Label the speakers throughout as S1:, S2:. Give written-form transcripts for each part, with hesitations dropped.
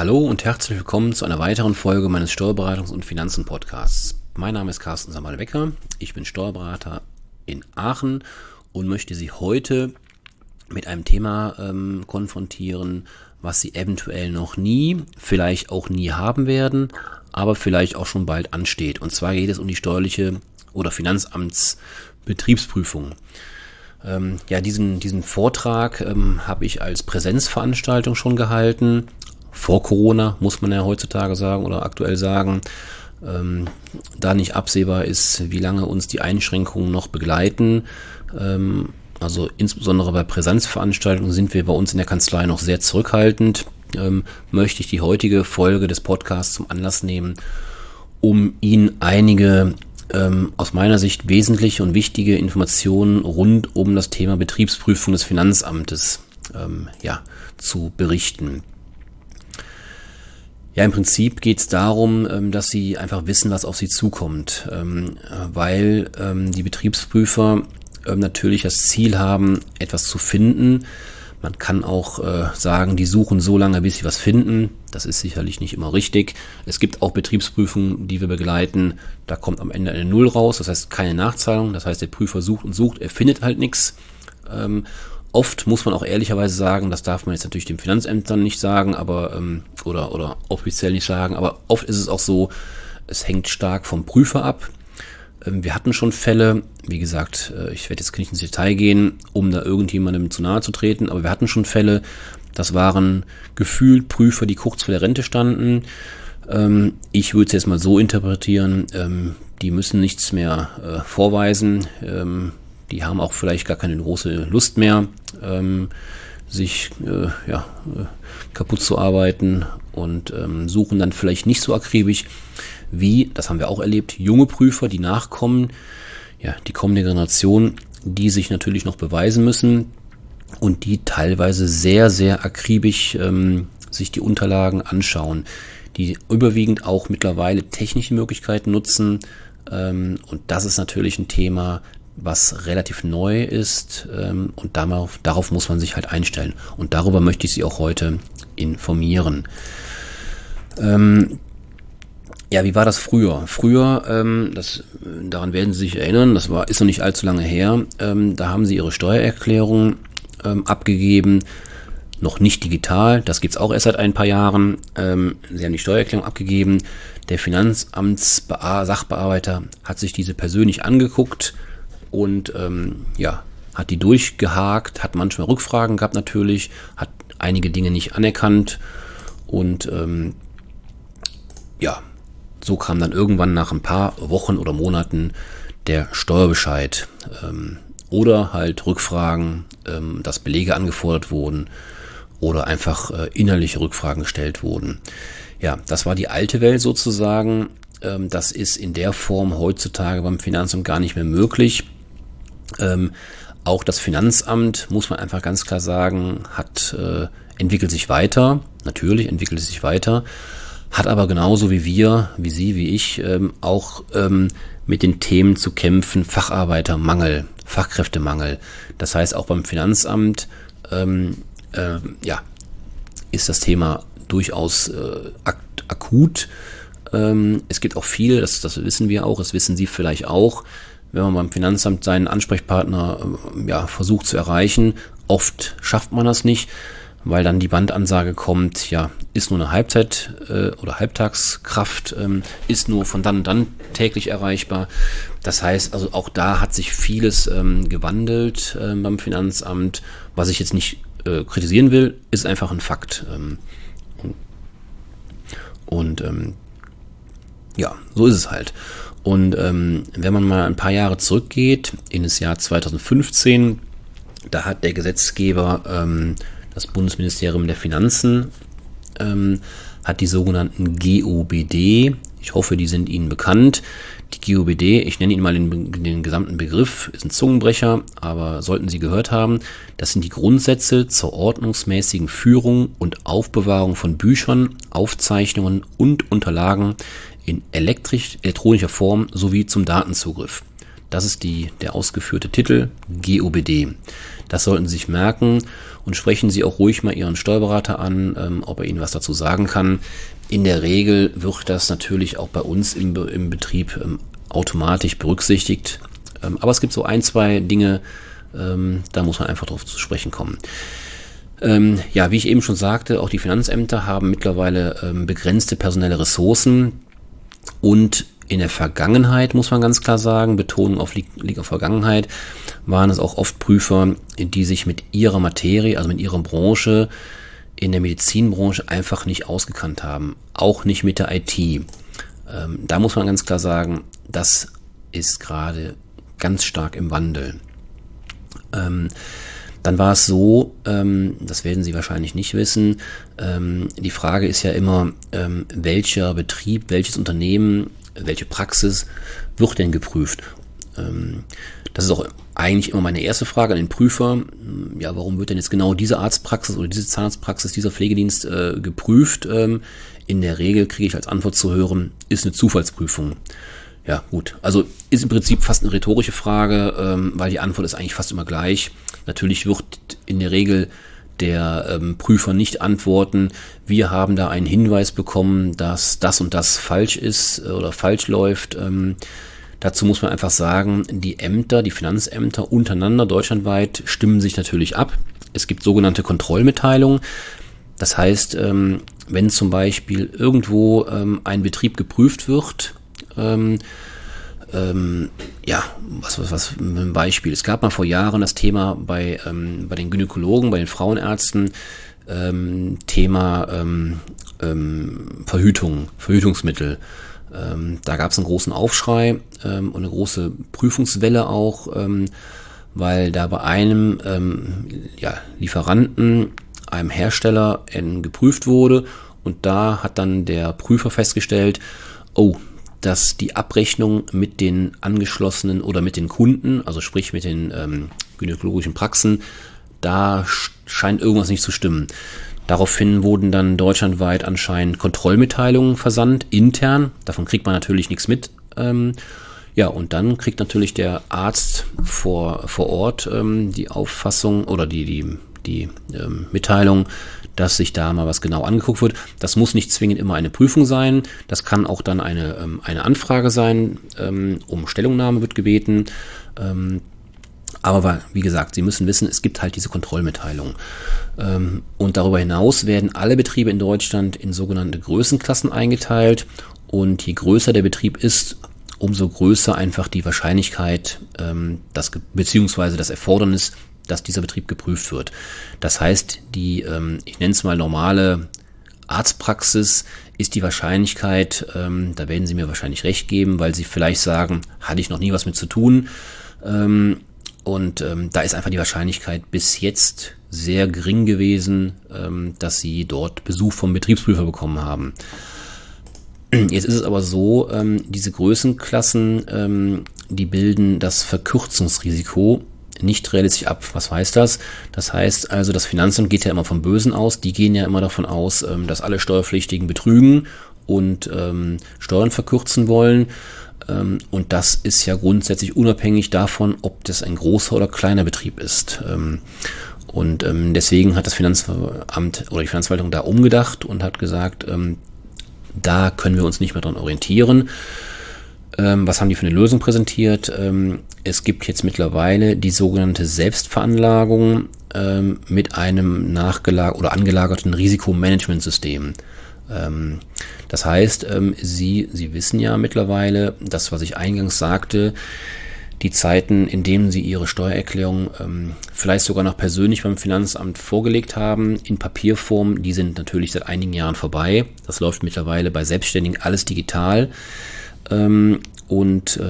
S1: Hallo und herzlich willkommen zu einer weiteren Folge meines Steuerberatungs- und Finanzen-Podcasts. Mein Name ist Carsten Samal-Becker, ich bin Steuerberater in Aachen und möchte Sie heute mit einem Thema konfrontieren, was Sie eventuell noch nie, vielleicht auch nie haben werden, aber vielleicht auch schon bald ansteht. Und zwar geht es um die steuerliche oder Finanzamtsbetriebsprüfung. Diesen Vortrag habe ich als Präsenzveranstaltung schon gehalten. Vor Corona, muss man ja heutzutage sagen oder aktuell sagen, da nicht absehbar ist, wie lange uns die Einschränkungen noch begleiten. Also insbesondere bei Präsenzveranstaltungen sind wir bei uns in der Kanzlei noch sehr zurückhaltend. Möchte ich die heutige Folge des Podcasts zum Anlass nehmen, um Ihnen einige aus meiner Sicht wesentliche und wichtige Informationen rund um das Thema Betriebsprüfung des Finanzamtes zu berichten. Ja, im Prinzip geht es darum, dass Sie einfach wissen, was auf Sie zukommt, weil die Betriebsprüfer natürlich das Ziel haben, etwas zu finden. Man kann auch sagen, die suchen so lange, bis sie was finden. Das ist sicherlich nicht immer richtig. Es gibt auch Betriebsprüfungen, die wir begleiten. Da kommt am Ende eine Null raus, das heißt keine Nachzahlung. Das heißt, der Prüfer sucht und sucht, er findet halt nichts. Oft muss man auch ehrlicherweise sagen, das darf man jetzt natürlich den Finanzämtern nicht sagen, aber oder offiziell nicht sagen, aber oft ist es auch so, es hängt stark vom Prüfer ab. Wir hatten schon Fälle, wie gesagt, ich werde jetzt nicht ins Detail gehen, um da irgendjemandem zu nahe zu treten, aber wir hatten schon Fälle, das waren gefühlt Prüfer, die kurz vor der Rente standen. Ich würde es jetzt mal so interpretieren, die müssen nichts mehr vorweisen, die haben auch vielleicht gar keine große Lust mehr, sich kaputt zu arbeiten und suchen dann vielleicht nicht so akribisch wie, das haben wir auch erlebt, junge Prüfer, die nachkommen, ja, die kommende Generation, die sich natürlich noch beweisen müssen und die teilweise sehr, sehr akribisch sich die Unterlagen anschauen, die überwiegend auch mittlerweile technische Möglichkeiten nutzen und das ist natürlich ein Thema, was relativ neu ist und darauf muss man sich halt einstellen. Und darüber möchte ich Sie auch heute informieren. Wie war das früher? Früher, daran werden Sie sich erinnern, ist noch nicht allzu lange her, da haben Sie Ihre Steuererklärung abgegeben, noch nicht digital, das gibt's auch erst seit ein paar Jahren. Sie haben die Steuererklärung abgegeben, der Finanzamtssachbearbeiter hat sich diese persönlich angeguckt, und hat die durchgehakt, hat manchmal Rückfragen gehabt natürlich, hat einige Dinge nicht anerkannt und so kam dann irgendwann nach ein paar Wochen oder Monaten der Steuerbescheid oder halt Rückfragen, dass Belege angefordert wurden oder einfach innerliche Rückfragen gestellt wurden. Ja, das war die alte Welt sozusagen. Das ist in der Form heutzutage beim Finanzamt gar nicht mehr möglich. Auch das Finanzamt, muss man einfach ganz klar sagen, entwickelt sich weiter, natürlich entwickelt es sich weiter, hat aber genauso wie wir, wie Sie, wie ich, auch mit den Themen zu kämpfen, Facharbeitermangel, Fachkräftemangel. Das heißt, auch beim Finanzamt ist das Thema durchaus akut. Es gibt auch viel, das wissen wir auch, das wissen Sie vielleicht auch, wenn man beim Finanzamt seinen Ansprechpartner versucht zu erreichen, oft schafft man das nicht, weil dann die Bandansage kommt, ist nur eine Halbzeit oder Halbtagskraft, ist nur von dann und dann täglich erreichbar. Das heißt, also auch da hat sich vieles gewandelt beim Finanzamt. Was ich jetzt nicht kritisieren will, ist einfach ein Fakt. So ist es halt. Und wenn man mal ein paar Jahre zurückgeht, in das Jahr 2015, da hat der Gesetzgeber, das Bundesministerium der Finanzen, hat die sogenannten GOBD, ich hoffe, die sind Ihnen bekannt. Die GOBD, ich nenne Ihnen mal den gesamten Begriff, ist ein Zungenbrecher, aber sollten Sie gehört haben, das sind die Grundsätze zur ordnungsmäßigen Führung und Aufbewahrung von Büchern, Aufzeichnungen und Unterlagen in elektronischer Form sowie zum Datenzugriff. Das ist der ausgeführte Titel, GOBD. Das sollten Sie sich merken und sprechen Sie auch ruhig mal Ihren Steuerberater an, ob er Ihnen was dazu sagen kann. In der Regel wird das natürlich auch bei uns im Betrieb automatisch berücksichtigt. Aber es gibt so ein, zwei Dinge, da muss man einfach drauf zu sprechen kommen. Ja, wie ich eben schon sagte, auch die Finanzämter haben mittlerweile begrenzte personelle Ressourcen und in der Vergangenheit, muss man ganz klar sagen, Betonung liegt auf Vergangenheit, waren es auch oft Prüfer, die sich mit ihrer Materie, also mit ihrer Branche, in der Medizinbranche einfach nicht ausgekannt haben. Auch nicht mit der IT. Da muss man ganz klar sagen, das ist gerade ganz stark im Wandel. Dann war es so, das werden Sie wahrscheinlich nicht wissen, die Frage ist ja immer, welcher Betrieb, welches Unternehmen, welche Praxis wird denn geprüft? Das ist auch eigentlich immer meine erste Frage an den Prüfer. Ja, warum wird denn jetzt genau diese Arztpraxis oder diese Zahnarztpraxis, dieser Pflegedienst geprüft? In der Regel kriege ich als Antwort zu hören, ist eine Zufallsprüfung. Ja, gut. Also ist im Prinzip fast eine rhetorische Frage, weil die Antwort ist eigentlich fast immer gleich. Natürlich wird in der Regel der Prüfer nicht antworten, wir haben da einen Hinweis bekommen, dass das und das falsch ist oder falsch läuft. Dazu muss man einfach sagen, die Ämter, die Finanzämter untereinander deutschlandweit stimmen sich natürlich ab. Es gibt sogenannte Kontrollmitteilungen. Das heißt, wenn zum Beispiel irgendwo ein Betrieb geprüft wird, ja, was ein Beispiel. Es gab mal vor Jahren das Thema bei den Gynäkologen, bei den Frauenärzten, Thema Verhütungsmittel. Da gab es einen großen Aufschrei und eine große Prüfungswelle auch, weil da bei einem Lieferanten, einem Hersteller geprüft wurde und da hat dann der Prüfer festgestellt, dass die Abrechnung mit den angeschlossenen oder mit den Kunden, also sprich mit den gynäkologischen Praxen, da scheint irgendwas nicht zu stimmen. Daraufhin wurden dann deutschlandweit anscheinend Kontrollmitteilungen versandt, intern. Davon kriegt man natürlich nichts mit. Ja, und dann kriegt natürlich der Arzt vor Ort die Auffassung oder die Mitteilung, dass sich da mal was genau angeguckt wird. Das muss nicht zwingend immer eine Prüfung sein. Das kann auch dann eine Anfrage sein. Um Stellungnahme wird gebeten. Aber wie gesagt, Sie müssen wissen, es gibt halt diese Kontrollmitteilung. Und darüber hinaus werden alle Betriebe in Deutschland in sogenannte Größenklassen eingeteilt. Und je größer der Betrieb ist, umso größer einfach die Wahrscheinlichkeit, beziehungsweise das Erfordernis, dass dieser Betrieb geprüft wird. Das heißt, ich nenne es mal normale Arztpraxis, ist die Wahrscheinlichkeit, da werden Sie mir wahrscheinlich recht geben, weil Sie vielleicht sagen, hatte ich noch nie was mit zu tun. Da ist einfach die Wahrscheinlichkeit bis jetzt sehr gering gewesen, dass Sie dort Besuch vom Betriebsprüfer bekommen haben. Jetzt ist es aber so, diese Größenklassen, die bilden das Verkürzungsrisiko nicht realistisch ab. Was heißt das? Das heißt also, das Finanzamt geht ja immer vom Bösen aus. Die gehen ja immer davon aus, dass alle Steuerpflichtigen betrügen und Steuern verkürzen wollen. Und das ist ja grundsätzlich unabhängig davon, ob das ein großer oder kleiner Betrieb ist. Deswegen hat das Finanzamt oder die Finanzverwaltung da umgedacht und hat gesagt, da können wir uns nicht mehr dran orientieren. Was haben die für eine Lösung präsentiert? Es gibt jetzt mittlerweile die sogenannte Selbstveranlagung mit einem angelagerten Risikomanagementsystem. Das heißt, Sie wissen ja mittlerweile, das, was ich eingangs sagte, die Zeiten, in denen Sie Ihre Steuererklärung vielleicht sogar noch persönlich beim Finanzamt vorgelegt haben, in Papierform, die sind natürlich seit einigen Jahren vorbei. Das läuft mittlerweile bei Selbstständigen alles digital. Und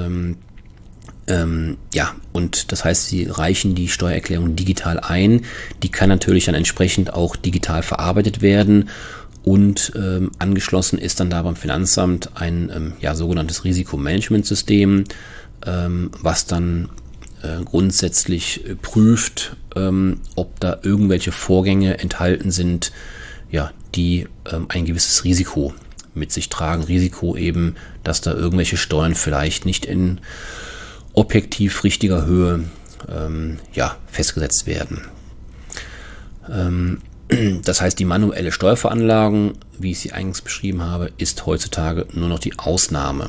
S1: das heißt, Sie reichen die Steuererklärung digital ein. Die kann natürlich dann entsprechend auch digital verarbeitet werden und angeschlossen ist dann da beim Finanzamt ein sogenanntes Risikomanagementsystem, was dann grundsätzlich prüft, ob da irgendwelche Vorgänge enthalten sind, die ein gewisses Risiko mit sich tragen. Risiko eben, dass da irgendwelche Steuern vielleicht nicht in objektiv richtiger Höhe festgesetzt werden. Das heißt, die manuelle Steuerveranlagung, wie ich sie eingangs beschrieben habe, ist heutzutage nur noch die Ausnahme.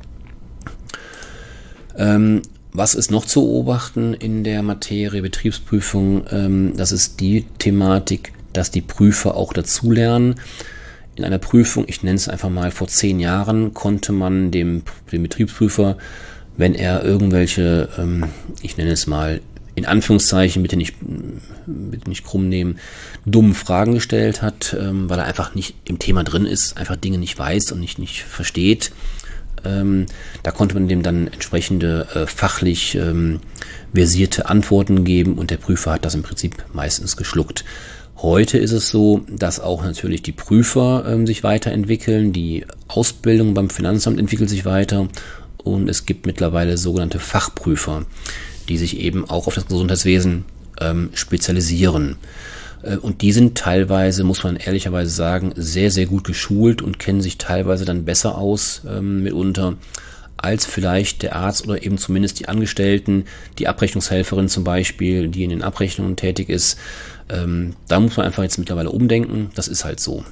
S1: Was ist noch zu beobachten in der Materie Betriebsprüfung? Das ist die Thematik, dass die Prüfer auch dazulernen. In einer Prüfung, ich nenne es einfach mal vor 10 Jahren, konnte man dem Betriebsprüfer, wenn er irgendwelche, ich nenne es mal in Anführungszeichen, bitte nicht krumm nehmen, dumme Fragen gestellt hat, weil er einfach nicht im Thema drin ist, einfach Dinge nicht weiß und nicht versteht. Da konnte man dem dann entsprechende fachlich versierte Antworten geben und der Prüfer hat das im Prinzip meistens geschluckt. Heute ist es so, dass auch natürlich die Prüfer sich weiterentwickeln, die Ausbildung beim Finanzamt entwickelt sich weiter und es gibt mittlerweile sogenannte Fachprüfer, die sich eben auch auf das Gesundheitswesen spezialisieren. Und die sind teilweise, muss man ehrlicherweise sagen, sehr, sehr gut geschult und kennen sich teilweise dann besser aus mitunter als vielleicht der Arzt oder eben zumindest die Angestellten, die Abrechnungshelferin zum Beispiel, die in den Abrechnungen tätig ist. Da muss man einfach jetzt mittlerweile umdenken. Das ist halt so.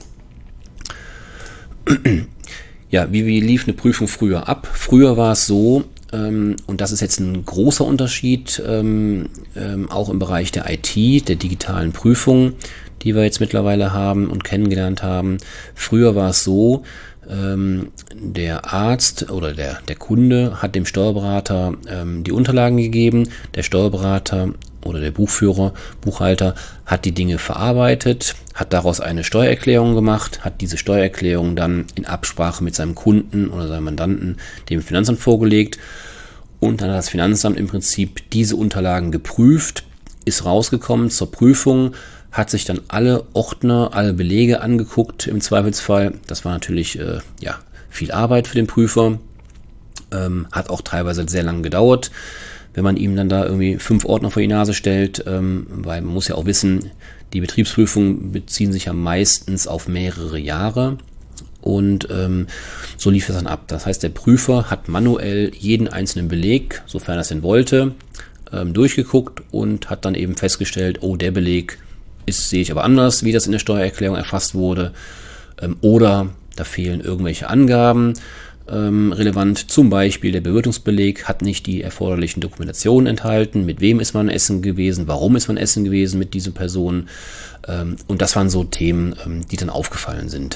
S1: Ja, wie lief eine Prüfung früher ab? Früher war es so, und das ist jetzt ein großer Unterschied, auch im Bereich der IT, der digitalen Prüfung, die wir jetzt mittlerweile haben und kennengelernt haben. Früher war es so, der Arzt oder der Kunde hat dem Steuerberater die Unterlagen gegeben, der Steuerberater oder der Buchhalter hat die Dinge verarbeitet, hat daraus eine Steuererklärung gemacht, hat diese Steuererklärung dann in Absprache mit seinem Kunden oder seinem Mandanten dem Finanzamt vorgelegt und dann hat das Finanzamt im Prinzip diese Unterlagen geprüft, ist rausgekommen zur Prüfung, hat sich dann alle Ordner, alle Belege angeguckt im Zweifelsfall. Das war natürlich viel Arbeit für den Prüfer, hat auch teilweise sehr lange gedauert, wenn man ihm dann da irgendwie 5 Ordner vor die Nase stellt, weil man muss ja auch wissen, die Betriebsprüfungen beziehen sich ja meistens auf mehrere Jahre und so lief es dann ab. Das heißt, der Prüfer hat manuell jeden einzelnen Beleg, sofern er es denn wollte, durchgeguckt und hat dann eben festgestellt, oh, der Beleg sehe ich aber anders, wie das in der Steuererklärung erfasst wurde, oder da fehlen irgendwelche Angaben relevant. Zum Beispiel der Bewirtungsbeleg hat nicht die erforderlichen Dokumentationen enthalten, mit wem ist man essen gewesen, warum ist man essen gewesen mit dieser Person, und das waren so Themen, die dann aufgefallen sind.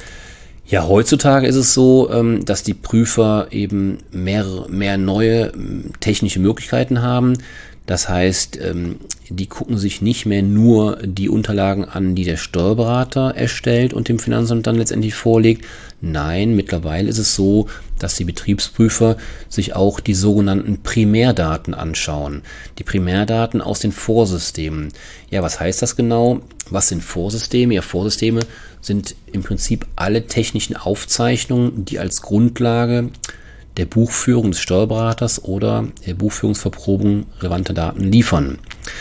S1: Ja, heutzutage ist es so, dass die Prüfer eben mehr neue technische Möglichkeiten haben. Das heißt, die gucken sich nicht mehr nur die Unterlagen an, die der Steuerberater erstellt und dem Finanzamt dann letztendlich vorlegt. Nein, mittlerweile ist es so, dass die Betriebsprüfer sich auch die sogenannten Primärdaten anschauen. Die Primärdaten aus den Vorsystemen. Ja, was heißt das genau? Was sind Vorsysteme? Ja, Vorsysteme sind im Prinzip alle technischen Aufzeichnungen, die als Grundlage der Buchführung des Steuerberaters oder der Buchführungsverprobung relevante Daten liefern.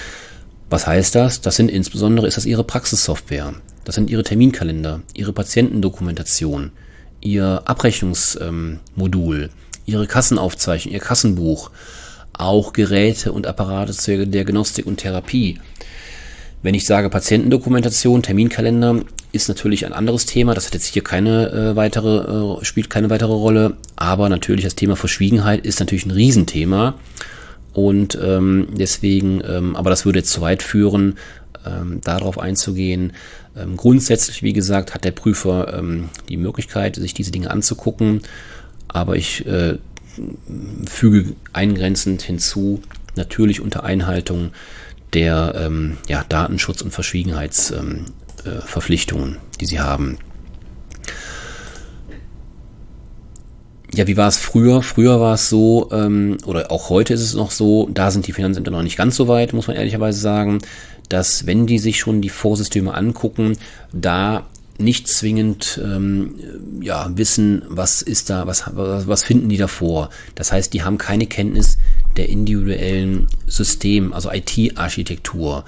S1: Was heißt das? Das sind insbesondere, ist das Ihre Praxissoftware, das sind Ihre Terminkalender, Ihre Patientendokumentation, Ihr Abrechnungsmodul, Ihre Kassenaufzeichnung, Ihr Kassenbuch, auch Geräte und Apparate zur Diagnostik und Therapie. Wenn ich sage Patientendokumentation, Terminkalender, ist natürlich ein anderes Thema. Das hat jetzt hier spielt keine weitere Rolle. Aber natürlich das Thema Verschwiegenheit ist natürlich ein Riesenthema. Und deswegen, aber das würde jetzt zu weit führen, darauf einzugehen. Grundsätzlich, wie gesagt, hat der Prüfer die Möglichkeit, sich diese Dinge anzugucken. Aber ich füge eingrenzend hinzu, natürlich unter Einhaltung der Datenschutz- und Verschwiegenheitsverpflichtungen, die sie haben. Ja, wie war es früher? Früher war es so, oder auch heute ist es noch so, da sind die Finanzämter noch nicht ganz so weit, muss man ehrlicherweise sagen, dass wenn die sich schon die Vorsysteme angucken, da nicht zwingend wissen, was ist da, was finden die davor. Das heißt, die haben keine Kenntnis der individuellen System, also IT-Architektur.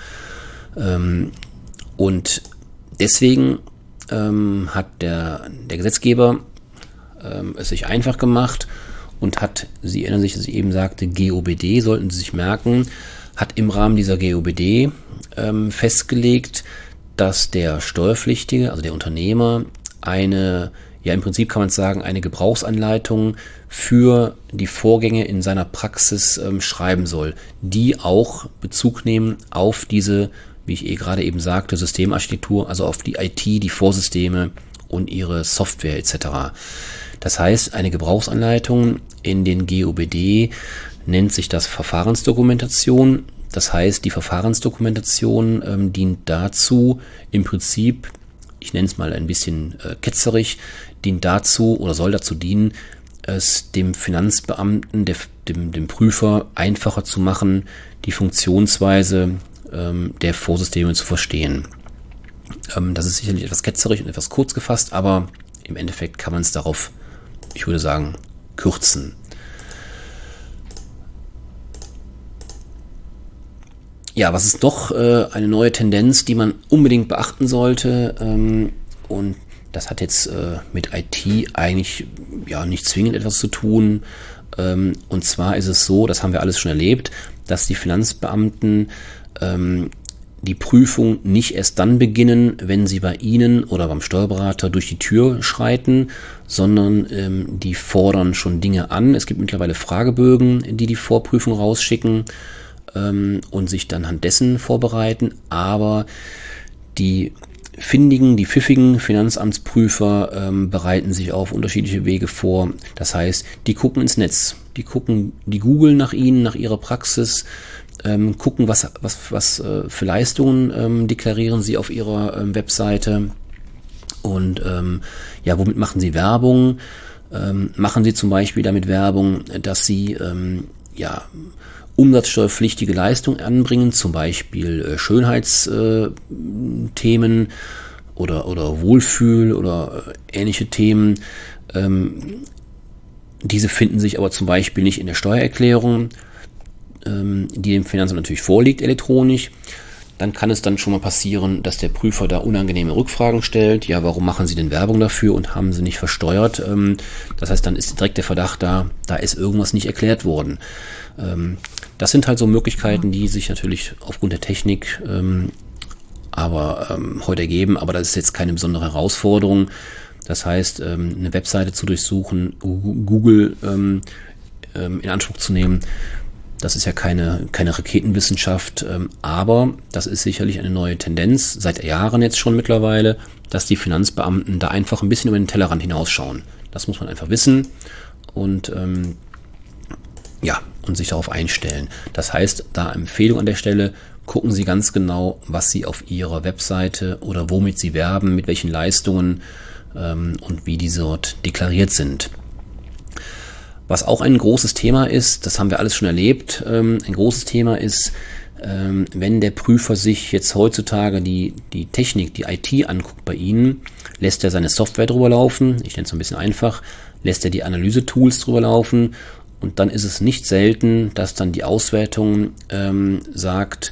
S1: Und deswegen hat der Gesetzgeber es sich einfach gemacht und hat, Sie erinnern sich, dass ich eben sagte, GOBD, sollten Sie sich merken, hat im Rahmen dieser GOBD festgelegt, dass der Steuerpflichtige, also der Unternehmer, im Prinzip kann man sagen, eine Gebrauchsanleitung für die Vorgänge in seiner Praxis schreiben soll, die auch Bezug nehmen auf diese, wie ich gerade eben sagte, Systemarchitektur, also auf die IT, die Vorsysteme und ihre Software etc. Das heißt, eine Gebrauchsanleitung in den GOBD nennt sich das Verfahrensdokumentation. Das heißt, die Verfahrensdokumentation dient dazu, im Prinzip, ich nenne es mal ein bisschen ketzerig, dient dazu oder soll dazu dienen, es dem Finanzbeamten, dem Prüfer einfacher zu machen, die Funktionsweise der Vorsysteme zu verstehen. Das ist sicherlich etwas ketzerig und etwas kurz gefasst, aber im Endeffekt kann man es darauf, ich würde sagen, kürzen. Ja, was ist noch eine neue Tendenz, die man unbedingt beachten sollte? Und das hat jetzt mit IT eigentlich nicht zwingend etwas zu tun. Und zwar ist es so, das haben wir alles schon erlebt, dass die Finanzbeamten die Prüfung nicht erst dann beginnen, wenn sie bei Ihnen oder beim Steuerberater durch die Tür schreiten, sondern die fordern schon Dinge an. Es gibt mittlerweile Fragebögen, die Vorprüfung rausschicken und sich dann anhand dessen vorbereiten, aber die pfiffigen Finanzamtsprüfer bereiten sich auf unterschiedliche Wege vor. Das heißt, die gucken ins Netz, die googeln nach Ihnen, nach Ihrer Praxis, gucken, was für Leistungen deklarieren Sie auf Ihrer Webseite und womit machen Sie Werbung? Machen Sie zum Beispiel damit Werbung, dass Sie umsatzsteuerpflichtige Leistungen anbringen, zum Beispiel Schönheitsthemen oder Wohlfühl oder ähnliche Themen. Diese finden sich aber zum Beispiel nicht in der Steuererklärung, die dem Finanzamt natürlich vorliegt elektronisch. Dann kann es dann schon mal passieren, dass der Prüfer da unangenehme Rückfragen stellt. Ja, warum machen Sie denn Werbung dafür und haben Sie nicht versteuert? Das heißt, dann ist direkt der Verdacht da ist irgendwas nicht erklärt worden. Das sind halt so Möglichkeiten, die sich natürlich aufgrund der Technik heute ergeben, aber das ist jetzt keine besondere Herausforderung. Das heißt, eine Webseite zu durchsuchen, Google in Anspruch zu nehmen, das ist ja keine Raketenwissenschaft, aber das ist sicherlich eine neue Tendenz, seit Jahren jetzt schon mittlerweile, dass die Finanzbeamten da einfach ein bisschen über den Tellerrand hinausschauen. Das muss man einfach wissen und sich darauf einstellen. Das heißt, da Empfehlung an der Stelle, gucken Sie ganz genau, was Sie auf Ihrer Webseite oder womit Sie werben, mit welchen Leistungen und wie diese dort deklariert sind. Was auch ein großes Thema ist, das haben wir alles schon erlebt, ein großes Thema ist, wenn der Prüfer sich jetzt heutzutage die Technik, die IT anguckt bei Ihnen, lässt er seine Software drüber laufen, ich nenne es ein bisschen einfach, lässt er die Analyse-Tools drüber laufen und dann ist es nicht selten, dass dann die Auswertung sagt,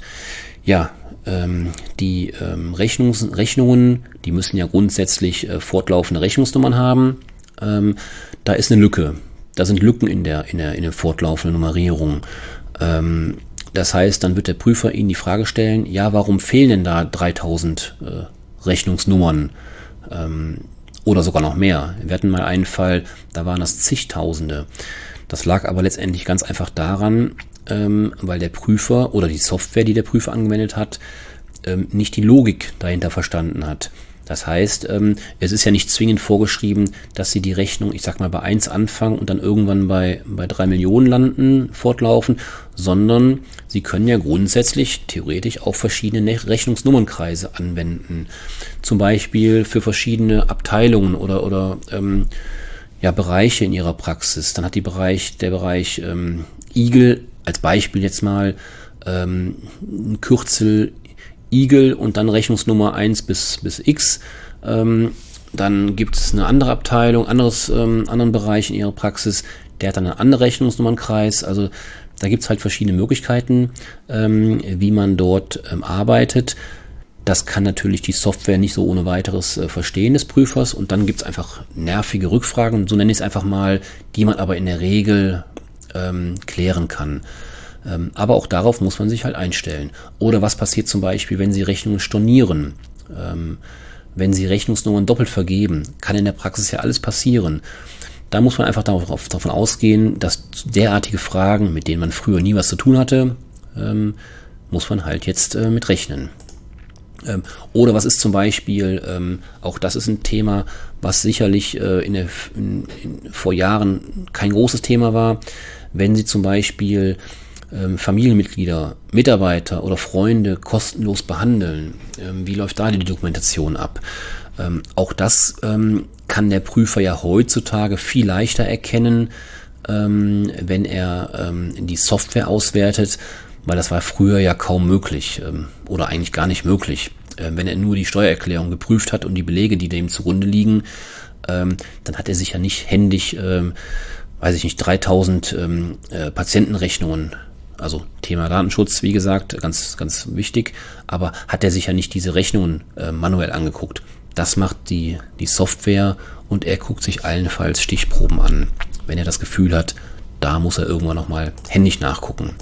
S1: die Rechnungen, die müssen ja grundsätzlich fortlaufende Rechnungsnummern haben, da ist eine Lücke. Da sind Lücken in der fortlaufenden Nummerierung. Das heißt, dann wird der Prüfer Ihnen die Frage stellen, warum fehlen denn da 3000 Rechnungsnummern oder sogar noch mehr? Wir hatten mal einen Fall, da waren das zigtausende. Das lag aber letztendlich ganz einfach daran, weil der Prüfer oder die Software, die der Prüfer angewendet hat, nicht die Logik dahinter verstanden hat. Das heißt, es ist ja nicht zwingend vorgeschrieben, dass Sie die Rechnung, ich sag mal, bei 1 anfangen und dann irgendwann bei 3 Millionen landen, fortlaufen, sondern Sie können ja grundsätzlich, theoretisch auch verschiedene Rechnungsnummernkreise anwenden. Zum Beispiel für verschiedene Abteilungen oder Bereiche in Ihrer Praxis. Dann hat der Bereich Igel, als Beispiel jetzt mal, ein Kürzel Igel und dann Rechnungsnummer 1 bis X. Dann gibt es eine andere Abteilung, anderen Bereich in Ihrer Praxis, der hat dann einen anderen Rechnungsnummernkreis. Also da gibt es halt verschiedene Möglichkeiten, wie man dort arbeitet. Das kann natürlich die Software nicht so ohne weiteres verstehen des Prüfers, und dann gibt es einfach nervige Rückfragen, so nenne ich es einfach mal, die man aber in der Regel klären kann. Aber auch darauf muss man sich halt einstellen. Oder was passiert zum Beispiel, wenn Sie Rechnungen stornieren? Wenn Sie Rechnungsnummern doppelt vergeben, kann in der Praxis ja alles passieren. Da muss man einfach davon ausgehen, dass derartige Fragen, mit denen man früher nie was zu tun hatte, muss man halt jetzt mit rechnen. Oder was ist zum Beispiel, auch das ist ein Thema, was sicherlich vor Jahren kein großes Thema war, wenn Sie zum Beispiel Familienmitglieder, Mitarbeiter oder Freunde kostenlos behandeln. Wie läuft da die Dokumentation ab? Auch das kann der Prüfer ja heutzutage viel leichter erkennen, wenn er die Software auswertet, weil das war früher ja kaum möglich oder eigentlich gar nicht möglich. Wenn er nur die Steuererklärung geprüft hat und die Belege, die dem zugrunde liegen, dann hat er sich ja nicht händisch, 3000 Patientenrechnungen, also Thema Datenschutz, wie gesagt, ganz, ganz wichtig, aber hat er sich ja nicht diese Rechnungen manuell angeguckt. Das macht die Software, und er guckt sich allenfalls Stichproben an, wenn er das Gefühl hat, da muss er irgendwann nochmal händisch nachgucken.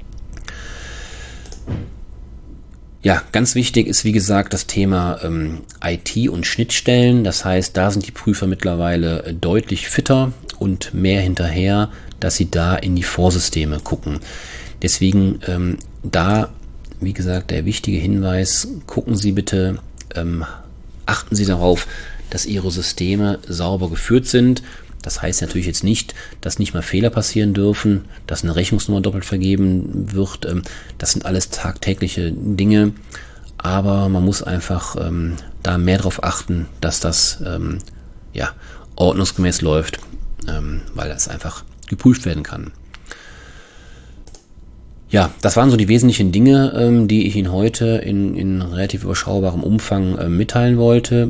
S1: Ja, ganz wichtig ist, wie gesagt, das Thema IT und Schnittstellen. Das heißt, da sind die Prüfer mittlerweile deutlich fitter und mehr hinterher, dass sie da in die Vorsysteme gucken. Deswegen da, wie gesagt, der wichtige Hinweis, gucken Sie bitte, achten Sie darauf, dass Ihre Systeme sauber geführt sind. Das heißt natürlich jetzt nicht, dass nicht mal Fehler passieren dürfen, dass eine Rechnungsnummer doppelt vergeben wird. Das sind alles tagtägliche Dinge, aber man muss einfach da mehr darauf achten, dass das ordnungsgemäß läuft, weil das einfach geprüft werden kann. Ja, das waren so die wesentlichen Dinge, die ich Ihnen heute in relativ überschaubarem Umfang mitteilen wollte.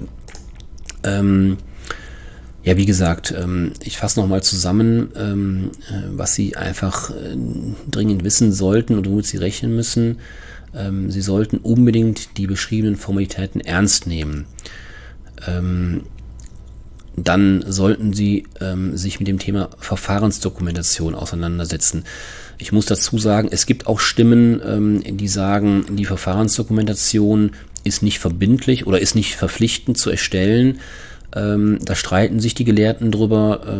S1: Ja, wie gesagt, ich fasse nochmal zusammen, was Sie einfach dringend wissen sollten und womit Sie rechnen müssen. Sie sollten unbedingt die beschriebenen Formalitäten ernst nehmen. Dann sollten Sie sich mit dem Thema Verfahrensdokumentation auseinandersetzen. Ich muss dazu sagen, es gibt auch Stimmen, die sagen, die Verfahrensdokumentation ist nicht verbindlich oder ist nicht verpflichtend zu erstellen. Da streiten sich die Gelehrten drüber.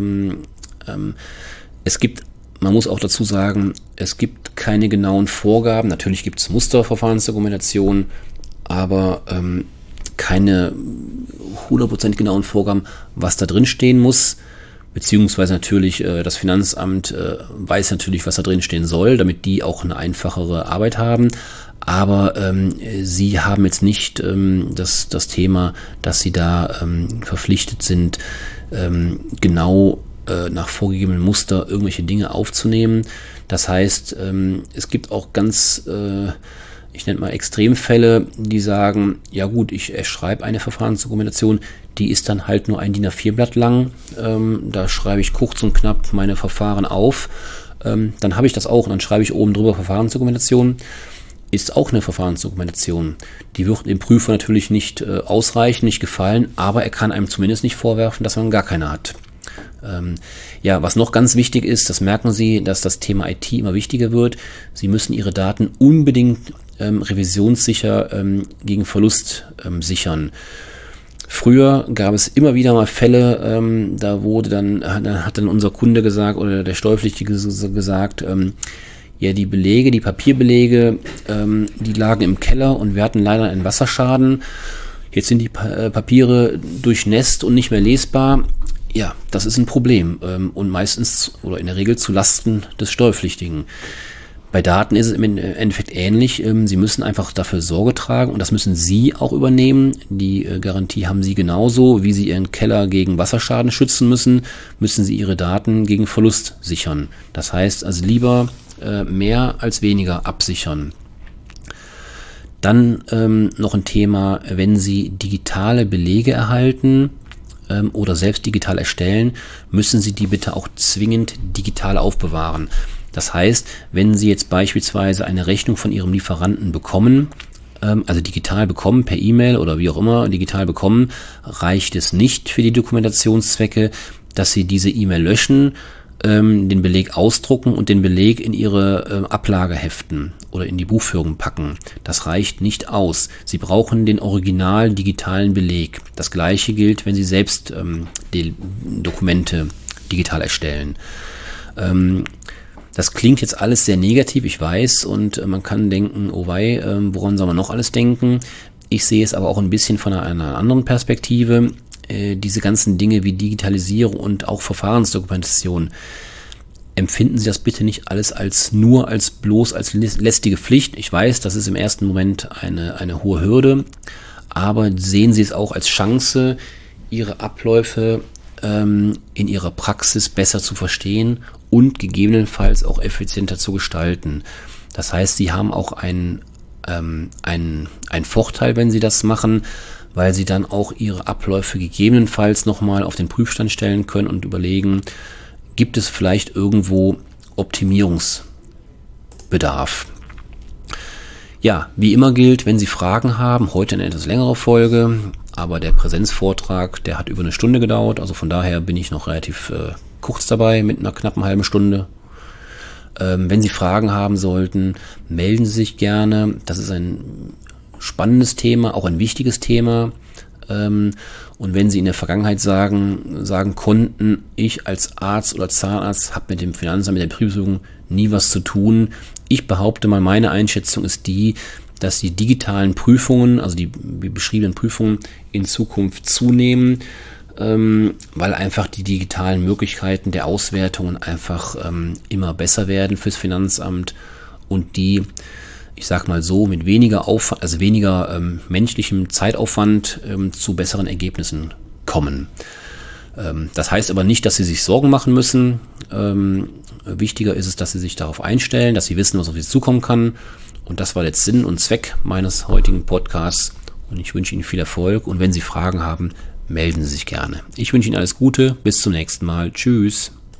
S1: Man muss auch dazu sagen, es gibt keine genauen Vorgaben. Natürlich gibt es Musterverfahrensdokumentation, aber keine 100% genauen Vorgaben, was da drin stehen muss. Beziehungsweise natürlich das Finanzamt weiß natürlich, was da drin stehen soll, damit die auch eine einfachere Arbeit haben. Aber sie haben jetzt nicht das Thema, dass sie da verpflichtet sind, genau nach vorgegebenem Muster irgendwelche Dinge aufzunehmen. Das heißt, es gibt auch ganz, ich nenne mal Extremfälle, die sagen, ja gut, ich schreibe eine Verfahrensdokumentation, die ist dann halt nur ein DIN A4-Blatt lang. Da schreibe ich kurz und knapp meine Verfahren auf. Dann habe ich das auch und dann schreibe ich oben drüber Verfahrensdokumentation. Ist auch eine Verfahrensdokumentation. Die wird dem Prüfer natürlich nicht ausreichen, nicht gefallen, aber er kann einem zumindest nicht vorwerfen, dass man gar keine hat. Ja, was noch ganz wichtig ist, das merken Sie, dass das Thema IT immer wichtiger wird. Sie müssen Ihre Daten unbedingt revisionssicher gegen Verlust sichern. Früher gab es immer wieder mal Fälle, da hat dann unser Kunde gesagt oder der Steuerpflichtige gesagt, ja, die Papierbelege, die lagen im Keller und wir hatten leider einen Wasserschaden. Jetzt sind die Papiere durchnässt und nicht mehr lesbar. Ja, das ist ein Problem und meistens oder in der Regel zu Lasten des Steuerpflichtigen. Bei Daten ist es im Endeffekt ähnlich. Sie müssen einfach dafür Sorge tragen und das müssen Sie auch übernehmen. Die Garantie haben Sie genauso, wie Sie Ihren Keller gegen Wasserschaden schützen müssen Sie Ihre Daten gegen Verlust sichern. Das heißt also lieber mehr als weniger absichern. Dann noch ein Thema, wenn Sie digitale Belege erhalten oder selbst digital erstellen, müssen Sie die bitte auch zwingend digital aufbewahren. Das heißt, wenn Sie jetzt beispielsweise eine Rechnung von Ihrem Lieferanten bekommen, also digital bekommen, per E-Mail oder wie auch immer, digital bekommen, reicht es nicht für die Dokumentationszwecke, dass Sie diese E-Mail löschen, den Beleg ausdrucken und den Beleg in Ihre Ablage heften oder in die Buchführung packen. Das reicht nicht aus. Sie brauchen den original digitalen Beleg. Das Gleiche gilt, wenn Sie selbst die Dokumente digital erstellen. Das klingt jetzt alles sehr negativ, ich weiß, und man kann denken, oh wei, woran soll man noch alles denken? Ich sehe es aber auch ein bisschen von einer anderen Perspektive. Diese ganzen Dinge wie Digitalisierung und auch Verfahrensdokumentation, empfinden Sie das bitte nicht alles bloß als lästige Pflicht. Ich weiß, das ist im ersten Moment eine hohe Hürde, aber sehen Sie es auch als Chance, Ihre Abläufe in Ihrer Praxis besser zu verstehen und gegebenenfalls auch effizienter zu gestalten. Das heißt, Sie haben auch einen Vorteil, wenn Sie das machen, weil Sie dann auch Ihre Abläufe gegebenenfalls nochmal auf den Prüfstand stellen können und überlegen, gibt es vielleicht irgendwo Optimierungsbedarf. Ja, wie immer gilt, wenn Sie Fragen haben, heute eine etwas längere Folge, aber der Präsenzvortrag, der hat über eine Stunde gedauert, also von daher bin ich noch relativ kurz dabei mit einer knappen halben Stunde. Wenn Sie Fragen haben sollten, melden Sie sich gerne. Das ist ein spannendes Thema, auch ein wichtiges Thema. Und wenn Sie in der Vergangenheit sagen konnten, ich als Arzt oder Zahnarzt habe mit dem Finanzamt, mit der Betriebsprüfung nie was zu tun. Ich behaupte mal, meine Einschätzung ist die, dass die digitalen Prüfungen, also die beschriebenen Prüfungen in Zukunft zunehmen, weil einfach die digitalen Möglichkeiten der Auswertungen einfach immer besser werden fürs Finanzamt und die, ich sag mal so, mit weniger Aufwand, also weniger menschlichem Zeitaufwand zu besseren Ergebnissen kommen. Das heißt aber nicht, dass Sie sich Sorgen machen müssen. Wichtiger ist es, dass Sie sich darauf einstellen, dass Sie wissen, was auf Sie zukommen kann. Und das war jetzt Sinn und Zweck meines heutigen Podcasts. Und ich wünsche Ihnen viel Erfolg. Und wenn Sie Fragen haben, melden Sie sich gerne. Ich wünsche Ihnen alles Gute. Bis zum nächsten Mal. Tschüss.